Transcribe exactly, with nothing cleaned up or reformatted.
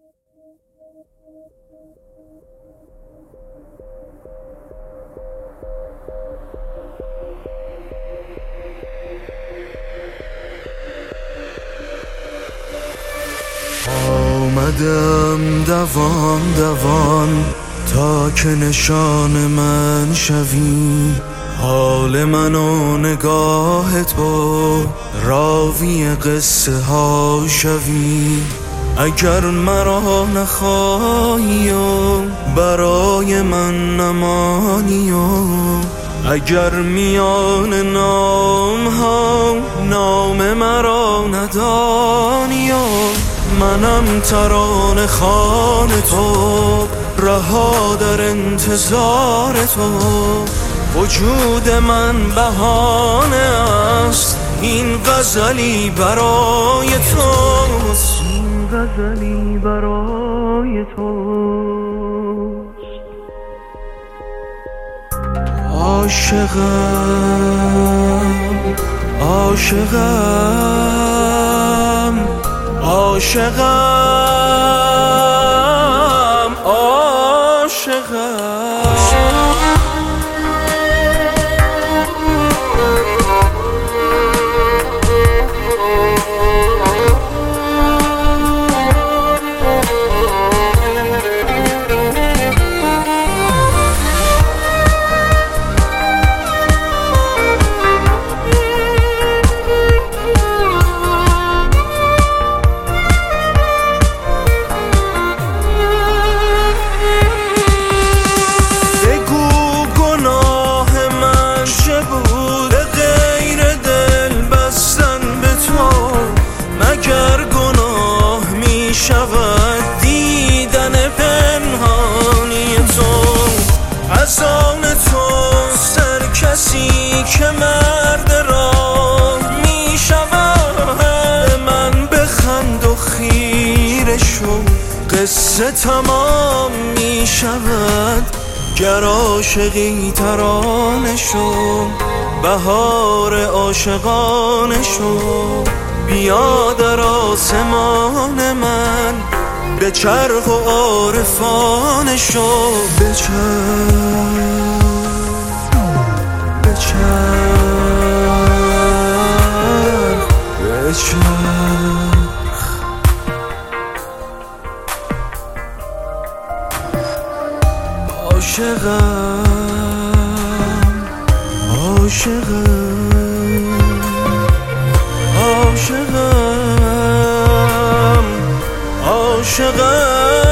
آمدم دوان دوان تا که نشان من شوی، حال من و نگاه تو راوی قصه ها شوی. اگر مرا نخواهی و برای من نمانی و اگر میان نام ها نام مرا ندانی و منم ترانه خوان تو رها در انتظار تو. وجود من بهانه است، این غزلی برای توست، این غزلی برای توست. عاشقم عاشقم عاشقم عاشقم شود دیدن پنهانی تو. از آن تو سر کسی که مرد راه می شود. من بخند و خیره شو، قصه تمام می شود. گر عاشقی ترانه شو، بهار عاشقانه شو. بیا در آسمان من به چرخ و عارفانه شو. به چرخ به چرخ به چرخ. عاشقم عاشقم عاشقم عاشقم